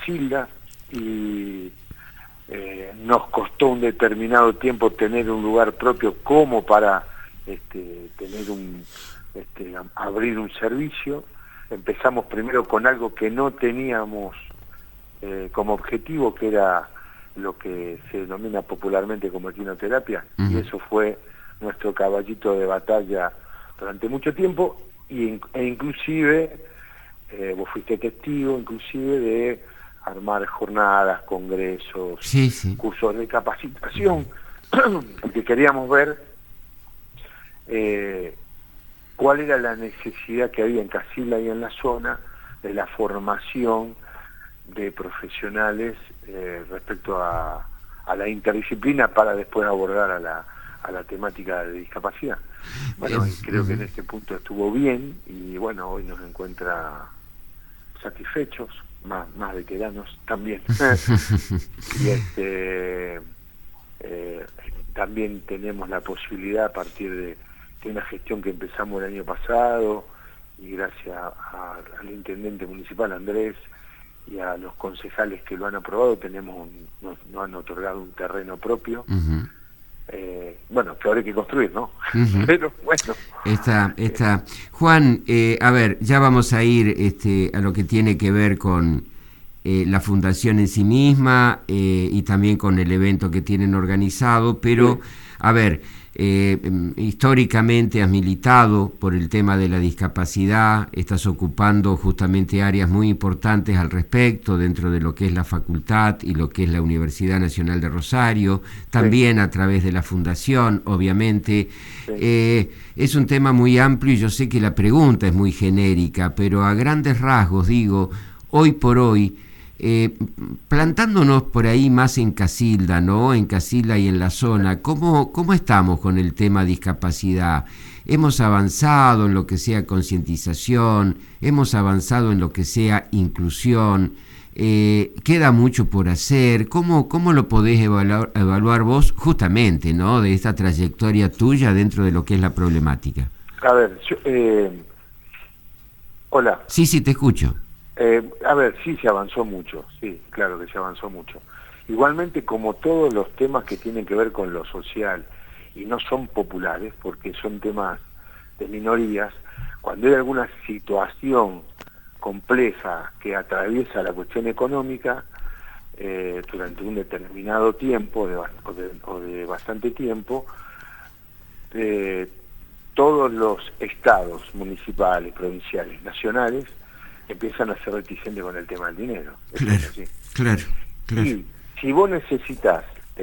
Casilda y nos costó un determinado tiempo tener un lugar propio como para tener abrir un servicio. Empezamos primero con algo que no teníamos como objetivo, que era lo que se denomina popularmente como equinoterapia, y eso fue nuestro caballito de batalla durante mucho tiempo, e inclusive, vos fuiste testigo inclusive de armar jornadas, congresos, cursos de capacitación, porque queríamos ver cuál era la necesidad que había en Casilda y en la zona de la formación de profesionales respecto a la interdisciplina para después abordar a la temática de discapacidad. Bueno, y creo que en este punto estuvo bien, y bueno, hoy nos encuentra satisfechos, más veteranos también. Y también tenemos la posibilidad, a partir de una gestión que empezamos el año pasado, y gracias al intendente municipal Andrés y a los concejales que lo han aprobado, nos han otorgado un terreno propio. Bueno, que ahora hay que construir, ¿no? Pero bueno. Juan, a ver, ya vamos a ir a lo que tiene que ver con la fundación en sí misma y también con el evento que tienen organizado, pero, a ver, históricamente has militado por el tema de la discapacidad, estás ocupando justamente áreas muy importantes al respecto dentro de lo que es la facultad y lo que es la Universidad Nacional de Rosario, también a través de la fundación, obviamente. Es un tema muy amplio y yo sé que la pregunta es muy genérica, pero a grandes rasgos digo, hoy por hoy, plantándonos por ahí más en Casilda, ¿no? En Casilda y en la zona, ¿cómo estamos con el tema discapacidad? ¿Hemos avanzado en lo que sea concientización? ¿Hemos avanzado en lo que sea inclusión? ¿Queda mucho por hacer? ¿Cómo lo podés evaluar vos justamente, ¿no? De esta trayectoria tuya dentro de lo que es la problemática. A ver, hola. Sí, te escucho. A ver, sí se avanzó mucho, sí, claro que se avanzó mucho. Igualmente, como todos los temas que tienen que ver con lo social y no son populares, porque son temas de minorías, cuando hay alguna situación compleja que atraviesa la cuestión económica durante un determinado tiempo o de bastante tiempo, todos los estados municipales, provinciales, nacionales, empiezan a ser reticentes con el tema del dinero. Claro. Y si vos necesitas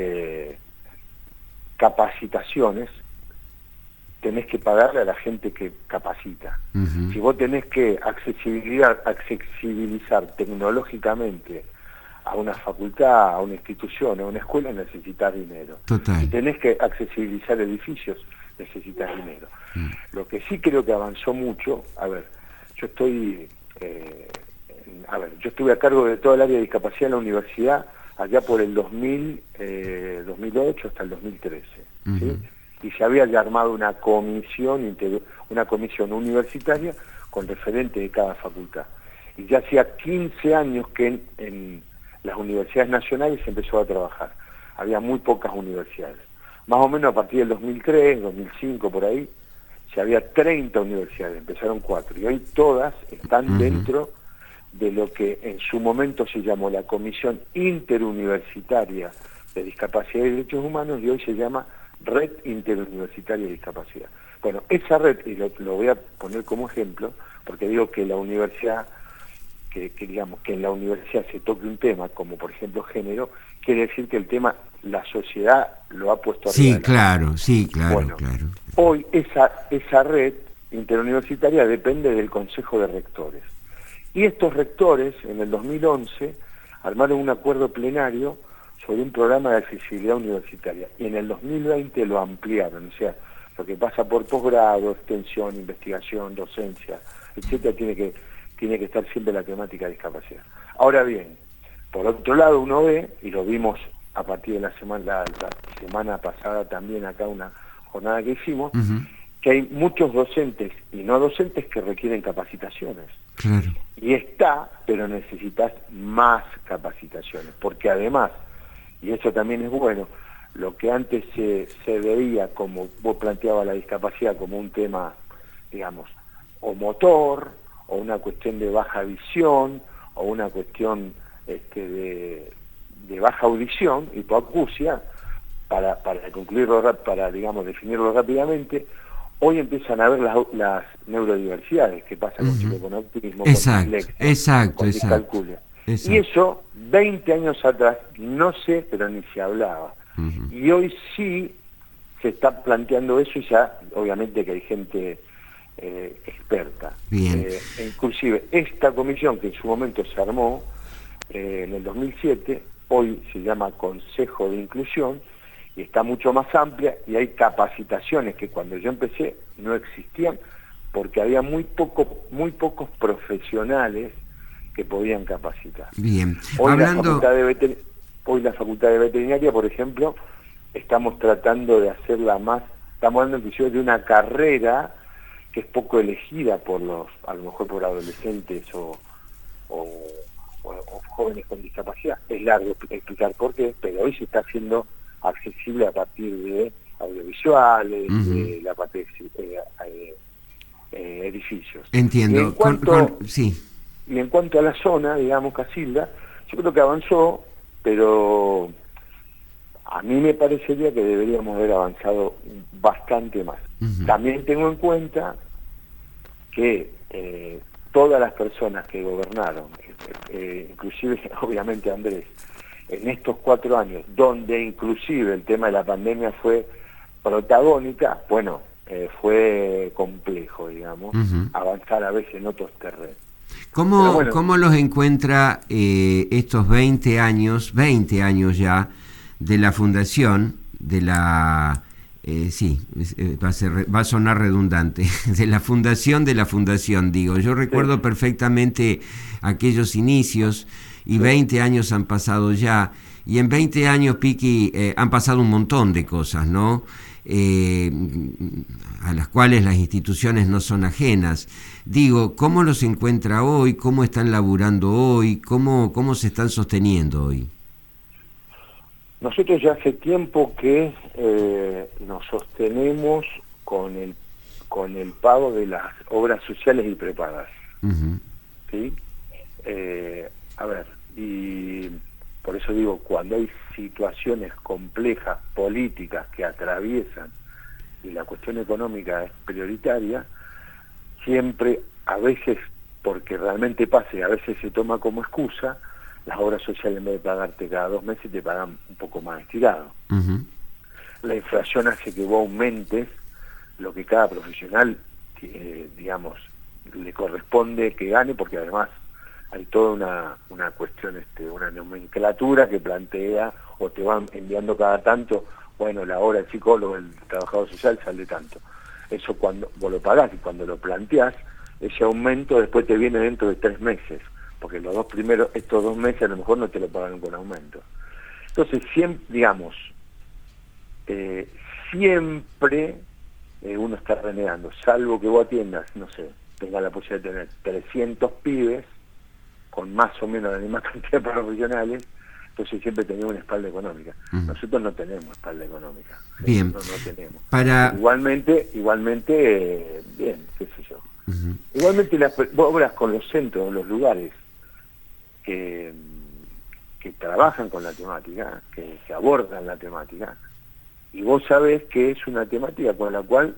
capacitaciones, tenés que pagarle a la gente que capacita. Si vos tenés que accesibilizar tecnológicamente a una facultad, a una institución, a una escuela, necesitas dinero. Total. Si tenés que accesibilizar edificios, necesitas dinero. Lo que sí creo que avanzó mucho, yo estuve a cargo de toda el área de discapacidad en la universidad allá por el 2008 hasta el 2013, ¿sí? Y se había ya armado una comisión universitaria con referente de cada facultad. Y ya hacía 15 años que en las universidades nacionales se empezó a trabajar. Había muy pocas universidades. Más o menos a partir del 2003, 2005, por ahí, ya había 30 universidades, empezaron 4, y hoy todas están dentro de lo que en su momento se llamó la Comisión Interuniversitaria de Discapacidad y Derechos Humanos, y hoy se llama Red Interuniversitaria de Discapacidad. Bueno, esa red, y lo voy a poner como ejemplo, porque digo que la universidad, que en la universidad se toque un tema, como por ejemplo género, quiere decir que el tema, la sociedad lo ha puesto arriba. Sí, claro. Bueno, hoy esa red interuniversitaria depende del Consejo de Rectores. Y estos rectores, en el 2011, armaron un acuerdo plenario sobre un programa de accesibilidad universitaria. Y en el 2020 lo ampliaron. O sea, lo que pasa por posgrado, extensión, investigación, docencia, etcétera, tiene que estar siempre la temática de discapacidad. Ahora bien, por otro lado uno ve, y lo vimos a partir de la semana pasada también acá, una jornada que hicimos, que hay muchos docentes y no docentes que requieren capacitaciones. Claro. Y está, pero necesitas más capacitaciones, porque además, y eso también es bueno, lo que antes se veía como, vos planteabas la discapacidad como un tema, digamos, o motor, o una cuestión de baja visión, o una cuestión de baja audición, hipoacusia, para concluirlo, para digamos definirlo rápidamente, hoy empiezan a ver las neurodiversidades que pasa con chicos con autismo, con dislexia, con discalculia. Y eso, 20 años atrás, no sé, pero ni se hablaba. Y hoy sí se está planteando eso, y ya obviamente que hay gente experta. Inclusive esta comisión que en su momento se armó en el 2007, hoy se llama Consejo de Inclusión, y está mucho más amplia, y hay capacitaciones que cuando yo empecé no existían, porque había muy pocos profesionales que podían capacitar. Bien. Hoy la Facultad de Veterinaria, por ejemplo, estamos tratando de hacerla más, estamos hablando inclusive de una carrera que es poco elegida por a lo mejor por adolescentes o jóvenes con discapacidad. Es largo explicar por qué, pero hoy se está haciendo accesible a partir de audiovisuales, de la parte de edificios. Entiendo. Y en cuanto a la zona, digamos, Casilda, yo creo que avanzó, pero a mí me parecería que deberíamos haber avanzado bastante más. También tengo en cuenta que todas las personas que gobernaron, inclusive obviamente Andrés, en estos 4 años, donde inclusive el tema de la pandemia fue protagónica, bueno, fue complejo, digamos, avanzar a veces en otros terrenos. ¿Cómo los encuentra estos 20 años ya de la fundación, de la... va a sonar redundante, de la fundación, digo. Yo recuerdo perfectamente aquellos inicios, y 20 años han pasado ya, y en 20 años, Piqui, han pasado un montón de cosas, ¿no? A las cuales las instituciones no son ajenas. Digo, ¿cómo los encuentra hoy? ¿Cómo están laburando hoy? ¿Cómo se están sosteniendo hoy? Nosotros ya hace tiempo que nos sostenemos con el pago de las obras sociales y prepagas. ¿Sí? A ver, y por eso digo, cuando hay situaciones complejas, políticas, que atraviesan, y la cuestión económica es prioritaria, siempre, a veces, porque realmente pasa y a veces se toma como excusa, las obras sociales en vez de pagarte cada 2 meses te pagan un poco más estirado. La inflación hace que vos aumentes lo que cada profesional, digamos, le corresponde que gane, porque además hay toda una cuestión, una nomenclatura que plantea, o te van enviando cada tanto, bueno, la hora del psicólogo, el trabajador social sale tanto. Eso cuando vos lo pagás, y cuando lo planteás, ese aumento después te viene dentro de 3 meses, porque estos 2 meses a lo mejor no te lo pagaron con aumento. Entonces, siempre, digamos, siempre uno está renegando, salvo que vos atiendas, no sé, tengas la posibilidad de tener 300 pibes, con más o menos la misma cantidad de profesionales, entonces siempre tenemos una espalda económica. Nosotros no tenemos espalda económica. Bien. No tenemos. Igualmente, bien, qué sé yo. Igualmente las obras con los centros, los lugares que trabajan con la temática, que abordan la temática, y vos sabés que es una temática con la cual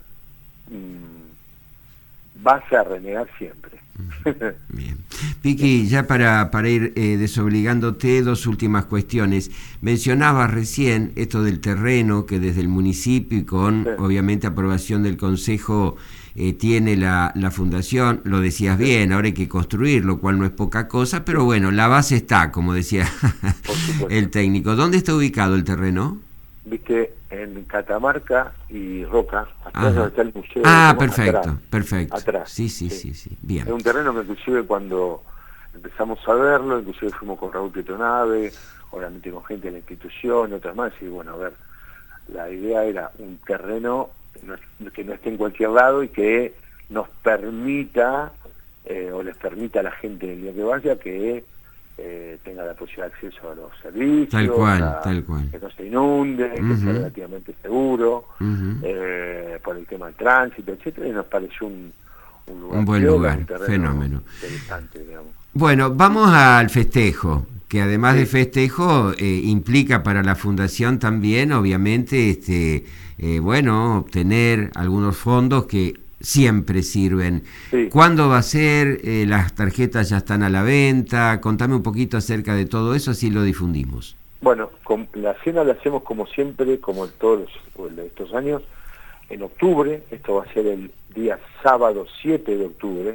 vas a renegar siempre. Bien. Piqui, ya para ir desobligándote, 2 últimas cuestiones. Mencionabas recién esto del terreno, que desde el municipio y con obviamente aprobación del Consejo tiene la fundación, lo decías bien, ahora hay que construir, lo cual no es poca cosa, pero bueno, la base está, como decía el técnico. ¿Dónde está ubicado el terreno? Viste, en Catamarca y Roca, atrás donde está el museo. Perfecto. Atrás. Sí. Bien. Es un terreno que inclusive cuando empezamos a verlo, inclusive fuimos con Raúl Petronave, obviamente con gente de la institución y otras más, y bueno, a ver, la idea era un terreno que no esté en cualquier lado y que nos permita, o les permita a la gente el día que vaya, que tenga la posibilidad de acceso a los servicios, tal cual. que no se inunde, que sea relativamente seguro, por el tema del tránsito, etcétera, y nos pareció un lugar, un buen lugar, fenómeno. Interesante, digamos. Bueno, vamos al festejo, que además de festejo implica para la fundación también, obviamente, obtener algunos fondos que siempre sirven. Sí. ¿Cuándo va a ser? ¿Las tarjetas ya están a la venta? Contame un poquito acerca de todo eso, así lo difundimos. Bueno, la cena la hacemos como siempre, como todos estos años, en octubre. Esto va a ser el día sábado 7 de octubre,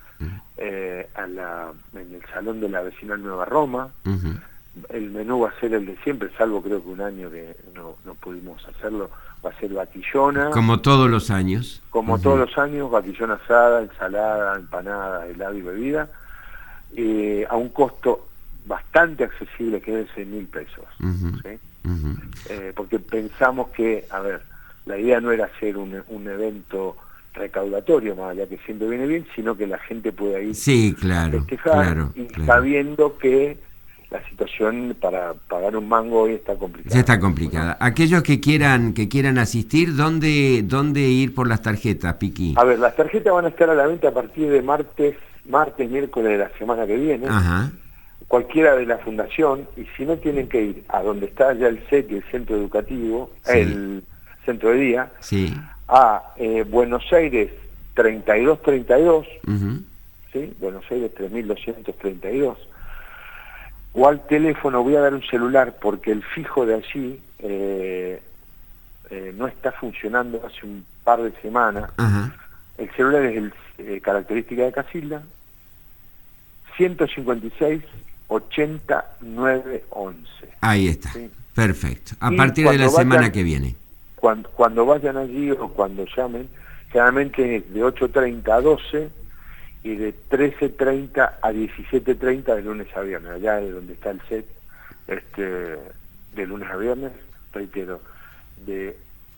en el Salón de la Vecinal Nueva Roma. El menú va a ser el de siempre, salvo creo que un año que no pudimos hacerlo, va a ser vatillona. Como todos los años. Como todos los años, vatillona asada, ensalada, empanada, helado y bebida, a un costo bastante accesible, que es de 6.000 pesos. ¿Sí? Porque pensamos que, la idea no era hacer un evento recaudatorio, más allá que siempre viene bien, sino que la gente pueda ir a festejar, sabiendo que la situación para pagar un mango hoy está complicada. Ya está complicada. Aquellos que quieran asistir, ¿dónde ir por las tarjetas, Piqui? Las tarjetas van a estar a la venta a partir de martes, miércoles de la semana que viene. Cualquiera de la fundación, y si no, tienen que ir a donde está ya el CET y el centro educativo, el centro de día, a Buenos Aires 3232, ¿sí? Buenos Aires 3232, o al teléfono. Voy a dar un celular porque el fijo de allí no está funcionando hace un par de semanas. El celular es característica de Casilda, 156 80 911. Ahí está, ¿sí? Perfecto. A partir de la semana que viene. Cuando vayan allí o cuando llamen, generalmente es de 8:30 a 12 y de 13:30 a 17:30 de lunes a viernes. Allá es donde está el set, de lunes a viernes, reitero, de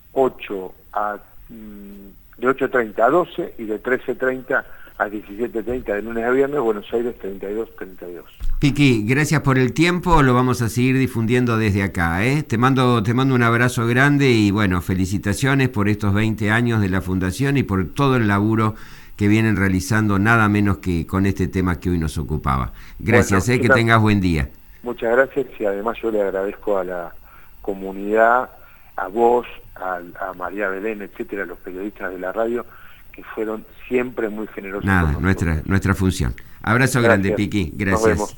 8:30 a 12 y de 13:30 a 17:30 de lunes a viernes, Buenos Aires 3232. Piqui, gracias por el tiempo, lo vamos a seguir difundiendo desde acá, Te mando un abrazo grande y bueno, felicitaciones por estos 20 años de la Fundación y por todo el laburo que vienen realizando, nada menos que con este tema que hoy nos ocupaba. Gracias, que tengas buen día. Muchas gracias, y además yo le agradezco a la comunidad, a vos, a María Belén, etcétera, a los periodistas de la radio, que fueron siempre muy generosos. Nuestra función. Abrazo grande, Piqui. Gracias.